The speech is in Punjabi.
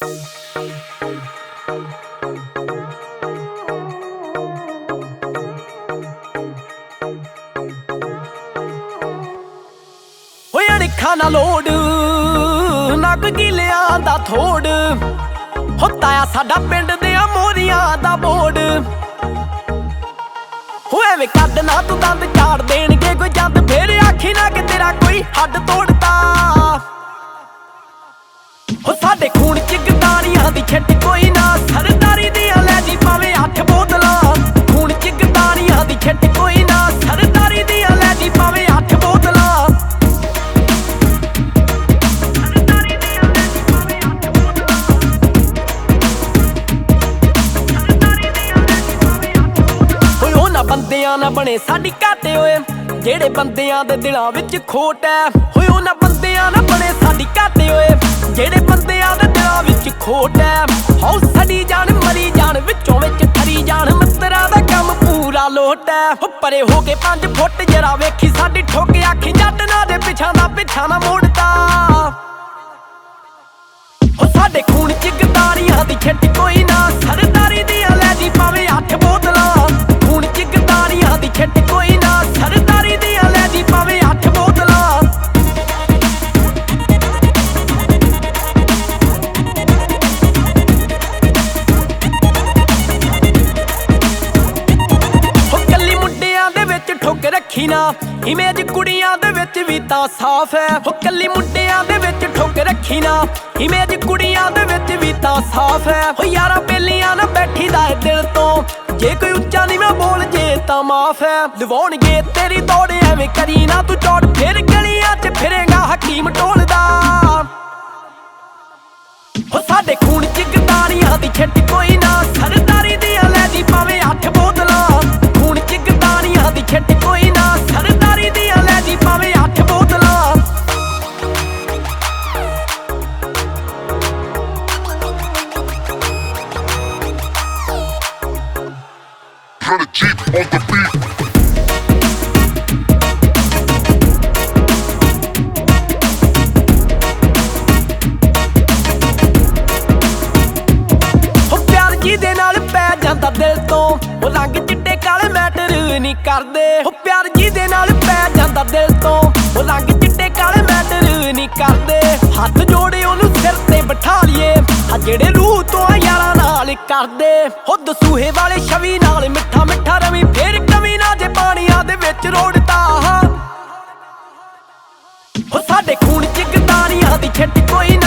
ना लोड ना कोई गिलियां दा थोड़ हो ताया साडा पिंड दियां मोरियां दा बोर्ड हो एवें कद ना तू दंद झाड़ देणगे कोई जंद फेर आखी ना कि तेरा कोई हड्ड तोड़ता हो साडे खून च गदारियां दी छिट कोई ना सरदारी दियां लै जी भावें 8 बोतलां खून च गदारियां दी छिट कोई ना सरदारी दियां लै जी भावें 8 बोतलां ਬੰਦਿਆਂ ਨਾ ਬਣੇ ਸਾਡੀ ਘਾਟੇ ਓਏ ਜਿਹੜੇ ਬੰਦਿਆਂ ਦੇ ਦਿਲਾਂ ਵਿੱਚ ਖੋਟ ਐ ਹੋਏ ਉਹਨਾਂ ਬੰਦਿਆਂ ਨਾ ਬਣੇ ਸਾਡੀ ਘਾਟੇ ਓਏ ਜਿਹੜੇ ਬੰਦਿਆਂ ਦੇ ਦਿਲਾਂ ਵਿੱਚ ਖੋਟ ਐ ਹਉ ਸੜੀ ਜਾਣ ਮਰੀ ਜਾਣ ਵਿੱਚੋਂ ਵਿੱਚ ਥਰੀ ਜਾਣ ਮਿੱਤਰਾਂ ਦਾ ਕੰਮ ਪੂਰਾ ਲੋਟ ਐ ਹੋ ਪਰੇ ਹੋ ਕੇ 5 ਫੁੱਟ ਜਰਾ ਵੇਖੀ ਸਾਡੀ ਠੋਕ ਆਖੀ ਜੱਟ ਨਾ ਦੇ ਪਿਛਾਂ ਦਾ ਪਿੱਛਾ ਨਾ ਮੋੜਦਾ ਹੋ ਸਾਡੇ ਖੂਨ ਚ ਗਦਾਰੀਆਂ ਦੀ ਛਿੱਟ ਕੋਈ ਨਾ ਸਰਦਾਰੀ ਦੀਆਂ ਲੈ ਜੀ ਭਾਵੇਂ 8 ਬੋਤਲਾਂ ਖੂਨ ਚ ਗਦਾਰੀਆਂ ਦੀ ਛਿੱਟ ਕੋਈ ਨਾ ਸਰਦਾਰੀ ਦੀਆਂ ਲੈ ਜੀ ਭਾਵੇਂ 8 ਬੋਤਲਾਂ ਹੋ ਕੱਲੀ ਮੁੰਡਿਆਂ ਦੇ ਵਿੱਚ ਠੋਕ ਰੱਖੀ ਨਾ ਇਮੇਜ ਕੁੜੀਆਂ ਦੇ ਵਿੱਚ ਵੀ ਤਾਂ ਸਾਫ਼ ਹੈ ਹੋ ਕੱਲੀ ਮੁੰਡਿਆਂ ਦੇ ਵਿੱਚ ਠੋਕ ਰੱਖੀ ਨਾ ਇਮੇਜ ਕੁੜੀਆਂ ਦੇ ਵਿੱਚ ਵੀ ਤਾਂ ਸਾਫ਼ ਹੈ ਹੋ ਯਾਰਾ ਬੇਲੀਆਂ ਨਾ ਬੈਠੀ ਦਾ ਦਿਲ ਤੋਂ ਜੇ ਕੋਈ ਉੱਚਾ ਨੀਵਾਂ ਬੋਲ ਜੇ ਤਾਂ ਮਾਫ ਹੈ ਲਵਾਉਣਗੇ ਤੇਰੀ ਦੌੜ ਐਵੇਂ ਕਰੀ ਨਾ ਤੂੰ ਚੌੜ ਫਿਰ ਗਲੀਆਂ 'ਚ ਫਿਰੇਗਾ ਹਕੀਮ ਟੋਲਦਾ ਹੋ ਸਾਡੇ ਖੂਨ 'ਚ ਗਦਾਰੀਆਂ ਦੀ ਛਿੱਟ ਕੋਈ ਨਾ ਸਰਦਾਰੀ ਦੀਆਂ ਲੈ ਜੀ ਭਾਵੇਂ 8 ਬੋਤਲਾਂ ਖੂਨ 'ਚ ਗਦਾਰੀਆਂ ਦੀ ਛਿੱਟ ਕੋਈ ਨਾ ਸਰਦਾਰੀ ਦੀਆਂ ਲੈ ਜੀ ਭਾਵੇਂ 8 ਬੋਤਲਾਂ Got a Jeep on the beat. ਹੋ ਪਿਆਰ ਜੀ ਦੇ ਨਾਲ ਪੈ ਜਾਂਦਾ ਦਿਲ ਤੋਂ ਉਹ ਰੰਗ ਚਿੱਟੇ ਕਾਲੇ ਮੈਟਰ ਨਹੀਂ ਕਰਦੇ ਹੋ ਪਿਆਰ ਜੀ ਦੇ ਨਾਲ ਪੈ ਜਾਂਦਾ ਦਿਲ ਤੋਂ ਉਹ ਰੰਗ ਚਿੱਟੇ ਕਾਲੇ ਮੈਟਰ ਨਹੀਂ ਕਰਦੇ ਹੱਥ ਜੋੜੇ ਉਹਨੂੰ ਸਿਰ ਤੇ ਬਿਠਾ ਲਈਏ ਆ ਜਿਹੜੇ ਰੂਹ ਤੋਂ ਆ ਯਾਰਾਂ ਨਾਲ ਕਰਦੇ ਹੋ ਦਸੂਹੇ ਵਾਲੇ ਛਵੀ ਨਾਲ ਮਿੱਠਾ ਮਿੱਠਾ ਰਵੀ ਫੇਰ ਕਵੀ ਨਾ ਜੇ ਪਾਣੀਆਂ ਦੇ ਵਿੱਚ ਰੋੜਤਾ ਹੋ ਸਾਡੇ ਖੂਨ ਚ ਗਦਾਰੀਆਂ ਦੀ ਛਿੱਟ ਕੋਈ ਨਾ